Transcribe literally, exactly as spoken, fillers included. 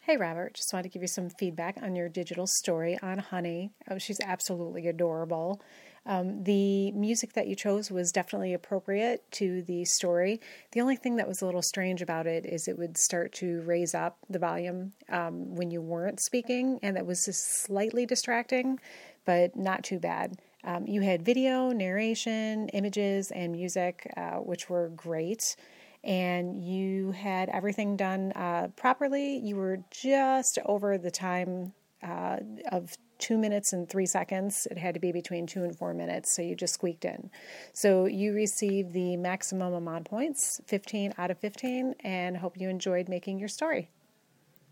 Hey, Robert, just wanted to give you some feedback on your digital story on Honey. Oh, she's absolutely adorable. Um, the music that you chose was definitely appropriate to the story. The only thing that was a little strange about it is it would start to raise up the volume um, when you weren't speaking, and that was just slightly distracting, but not too bad. Um, you had video, narration, images, and music, uh, which were great. And you had everything done uh, properly. You were just over the time uh, of two minutes and three seconds. It had to be between two and four minutes, so you just squeaked in. So you received the maximum amount of points, fifteen out of fifteen, and hope you enjoyed making your story.